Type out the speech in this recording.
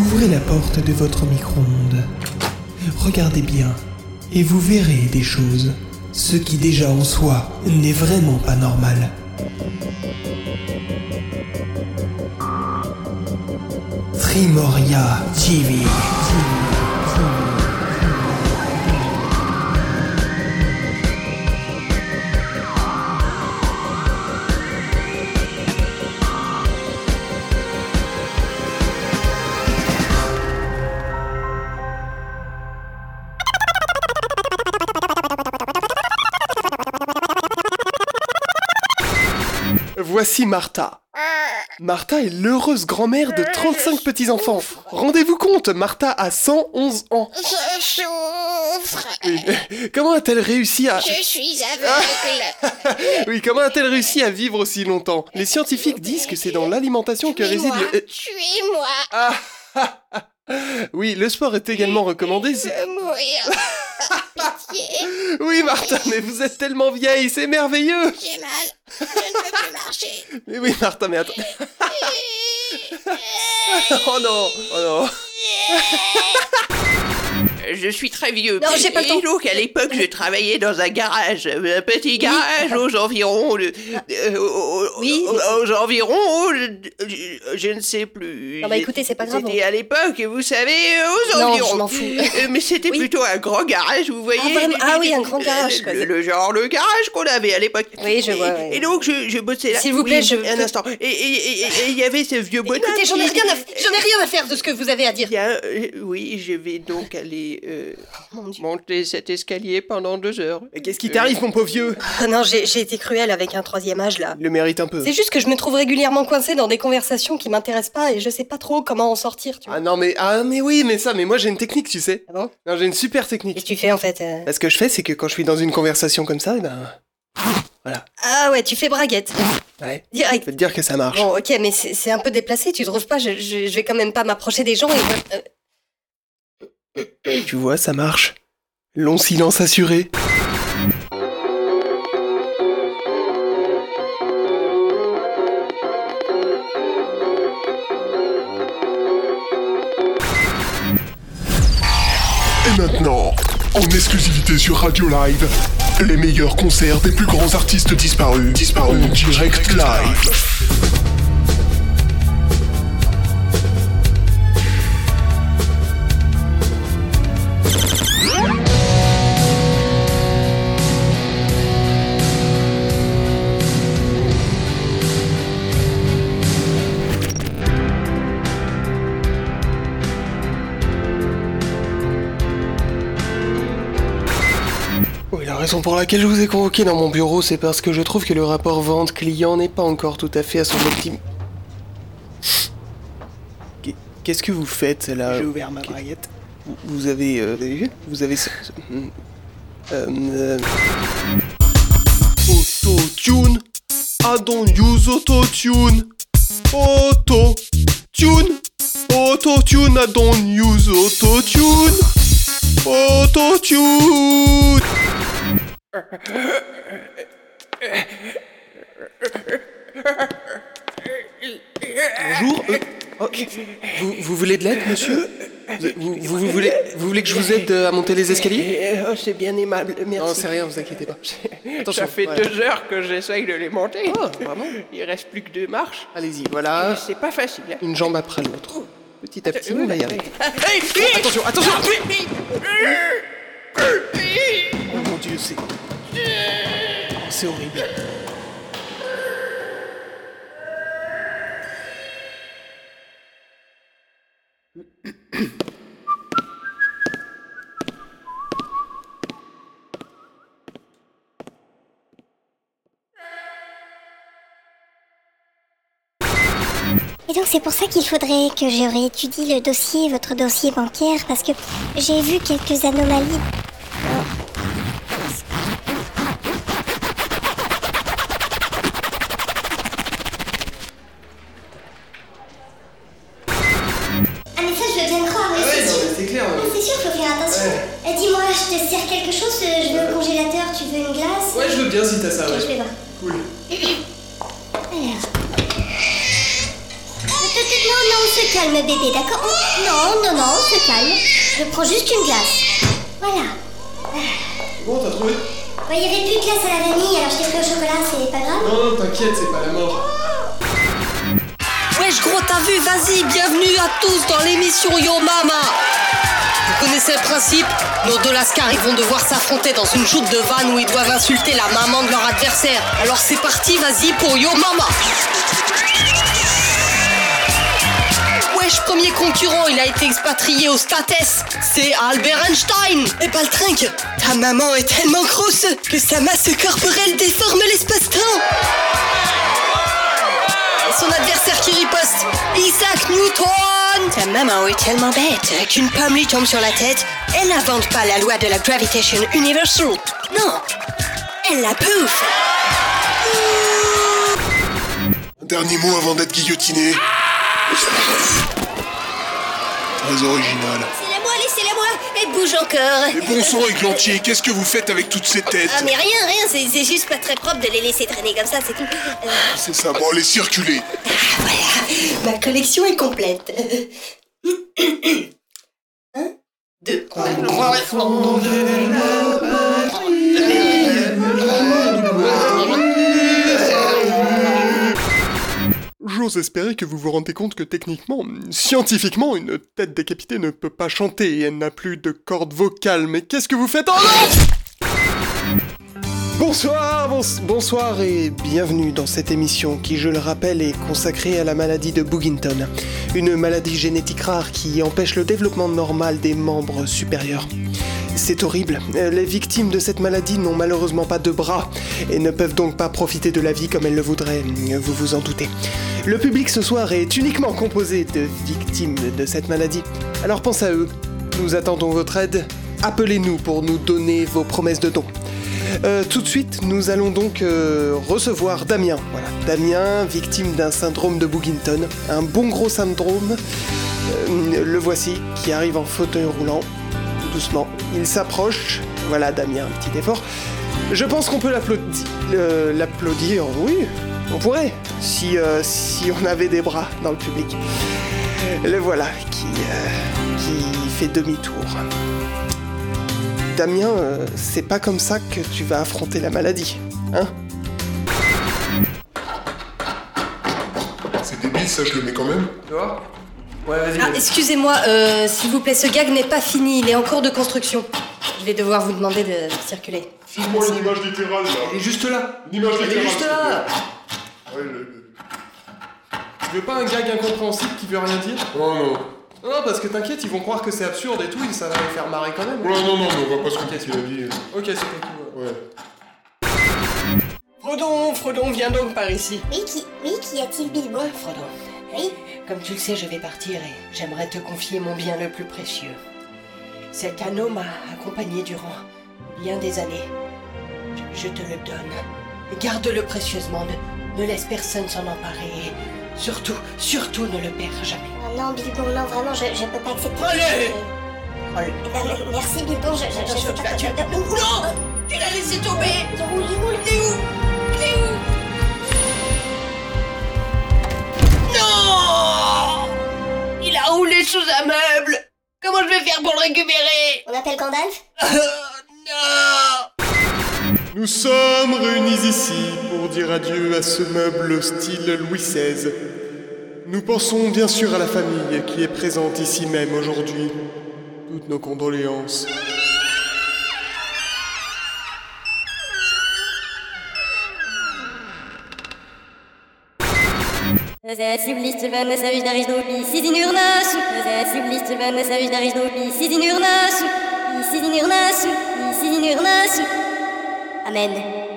Ouvrez la porte de votre micro-ondes. Regardez bien, et vous verrez des choses. Ce qui déjà en soi n'est vraiment pas normal. Trimoria TV. Voici Martha. Martha est l'heureuse grand-mère de 35 petits-enfants. Rendez-vous compte, Martha a 111 ans. Je souffre. Oui. Comment a-t-elle réussi à... Je suis aveugle. Oui, comment a-t-elle réussi à vivre aussi longtemps? Les scientifiques disent que c'est dans l'alimentation que réside le... Suis-moi. Ah. Oui, le sport est également recommandé. Je veux mourir. Pitié. Oui, Martha, mais vous êtes tellement vieille, c'est merveilleux. J'ai mal. Je ne peux plus marcher. Mais oui, Martha, mais attends... Oh non, oh non. Je suis très vieux. Non, j'ai pas le temps. Et donc, à l'époque, je travaillais dans un garage. Un petit garage aux environs... Oui. Aux environs... Je ne sais plus. Non, bah écoutez, c'est pas grave. C'était à l'époque, vous savez, aux Non, environs. je m'en fous. Mais c'était Oui. plutôt un grand garage, vous voyez. Ah oui, un grand garage, quoi. Le garage qu'on avait à l'époque. Oui, je vois, ouais. Et donc, je bossais là. S'il vous plaît, Oui, un instant. Et il y avait ce vieux bonhomme. Écoutez, j'en ai rien à faire de ce que vous avez à dire. Bien, oui, je vais donc aller Mon Dieu. monter cet escalier pendant 2 heures. Mais qu'est-ce qui t'arrive, mon pauvre vieux? Ah non, j'ai été cruelle avec un troisième âge, là. Il le mérite un peu. C'est juste que je me trouve régulièrement coincée dans des conversations qui m'intéressent pas et je sais pas trop comment en sortir, tu vois. Ah mais oui, mais moi j'ai une technique, tu sais. Ah bon? Non, j'ai une super Qu'est-ce technique. que tu fais, en fait Ce que je fais, c'est que quand je suis dans une conversation comme ça, voilà. Ah ouais, tu fais braguette. Ouais. Je Direct. peux te dire que ça marche. Bon, ok, mais c'est un peu déplacé, tu trouves pas? Je vais quand même pas m'approcher des gens et... Tu vois, ça marche. Long silence assuré. Et maintenant, en exclusivité sur Radio Live, les meilleurs concerts des plus grands artistes disparus en direct live. Oui, la raison pour laquelle je vous ai convoqué dans mon bureau, c'est parce que je trouve que le rapport vente-client n'est pas encore tout à fait à son optimum. Qu'est-ce que vous faites là? J'ai ouvert ma braguette. Vous avez vu? Vous avez... Auto-tune. I don't use auto-tune. Auto-tune. Auto-tune, I don't use auto-tune. Auto-tune. Bonjour. Vous voulez de l'aide, monsieur? Vous voulez que je vous aide à monter les escaliers? Oh, c'est bien aimable, merci. Non, c'est rien, vous inquiétez pas. Attention. Ça fait ouais. 2 heures que j'essaye de les monter. Oh, vraiment? Il reste plus que 2 marches. Allez-y, voilà. C'est pas facile. Hein. Une jambe après l'autre. Petit à petit, on va y arriver. Hey, Attention. Oh mon Dieu, c'est horrible. Et donc c'est pour ça qu'il faudrait que je réétudie votre dossier bancaire, parce que j'ai vu quelques anomalies. Ah mais ça je veux bien le croire, mais c'est sûr. c'est clair. Mais c'est sûr, faut faire attention. Dis-moi, je te sers quelque chose, je veux au congélateur, tu veux une glace? Ouais, je veux bien si t'as ça, Ok, ouais. je vais voir. Cool. Alors. Non, ce calme, bébé, d'accord? Non, on se calme. Je prends juste une glace. Voilà. Bon, t'as trouvé? Il y avait plus de glace à la vanille, alors je t'ai pris au chocolat, c'est pas grave? Non, t'inquiète, c'est pas la mort. Wesh gros, t'as vu, vas-y, bienvenue à tous dans l'émission Yo Mama. Vous connaissez le principe? Nos deux lascars, ils vont devoir s'affronter dans une joute de vannes où ils doivent insulter la maman de leur adversaire. Alors c'est parti, vas-y pour Yo Mama. Wesh, premier concurrent, il a été expatrié au States. C'est Albert Einstein. Et Paltrinque, ta maman est tellement grosse que sa masse corporelle déforme l'espace-temps. Et son adversaire qui riposte, Isaac Newton. Ta maman est tellement bête qu'une pomme lui tombe sur la tête. Elle n'invente pas la loi de la gravitation universal. Non, elle la bouffe. Un dernier mot avant d'être guillotiné. Très original. Laissez-la moi, et bouge encore. Et bon sang, Églantier, qu'est-ce que vous faites avec toutes ces têtes? Ah mais rien, c'est juste pas très propre de les laisser traîner comme ça, c'est tout. C'est ça, bon, allez, circulez. Voilà, ma collection est complète. 1, 2. J'ose espérer que vous vous rendez compte que techniquement, scientifiquement, une tête décapitée ne peut pas chanter et elle n'a plus de cordes vocales. Mais qu'est-ce que vous faites en là? Bonsoir et bienvenue dans cette émission qui, je le rappelle, est consacrée à la maladie de Boogington. Une maladie génétique rare qui empêche le développement normal des membres supérieurs. C'est horrible. Les victimes de cette maladie n'ont malheureusement pas de bras et ne peuvent donc pas profiter de la vie comme elles le voudraient, vous vous en doutez. Le public ce soir est uniquement composé de victimes de cette maladie. Alors pense à eux. Nous attendons votre aide. Appelez-nous pour nous donner vos promesses de dons. Tout de suite, nous allons donc recevoir Damien. Voilà, Damien, victime d'un syndrome de Boogington. Un bon gros syndrome. Le voici, qui arrive en fauteuil roulant. Doucement. Il s'approche. Voilà, Damien, un petit effort. Je pense qu'on peut l'applaudir, oui, on pourrait, si on avait des bras dans le public. Le voilà, qui fait demi-tour. Damien, c'est pas comme ça que tu vas affronter la maladie, hein? C'est débile, ça, je le mets quand même. Tu vois? Ouais, vas-y. Ah, excusez-moi, s'il vous plaît, ce gag n'est pas fini, il est en cours de construction. Je vais devoir vous demander de circuler. File-moi une image littérale, là. Elle est juste là. Une image Elle est littérale. juste là. Ouais, Tu veux pas un gag incompréhensible qui veut rien dire? Oh non. Non, parce que t'inquiète, ils vont croire que c'est absurde et tout, et ça va les faire marrer quand même. Oh non, mais on va pas se compliquer la vie. Ok, c'est cool. Ouais. Frodon, viens donc par ici. Oui, qu'y a-t-il, Bilbo? Frodon, Oui? comme tu le sais, je vais partir et j'aimerais te confier mon bien le plus précieux. Cet anneau m'a accompagné durant bien des années. Je te le donne. Garde-le précieusement, ne laisse personne s'en emparer et surtout ne le perds jamais. Oh non, Bilbo, non, vraiment, je peux pas accepter. Allez Eh ben, merci, Bilbo, je sais pas quoi... Non, tu l'as laissé tomber. Il roule. Non! Il a roulé sous un meuble. Comment je vais faire pour le récupérer? On appelle Gandalf? Non! Nous sommes réunis ici pour dire adieu à ce meuble style Louis XVI. Nous pensons bien sûr à la famille qui est présente ici même aujourd'hui. Toutes nos condoléances. Amen.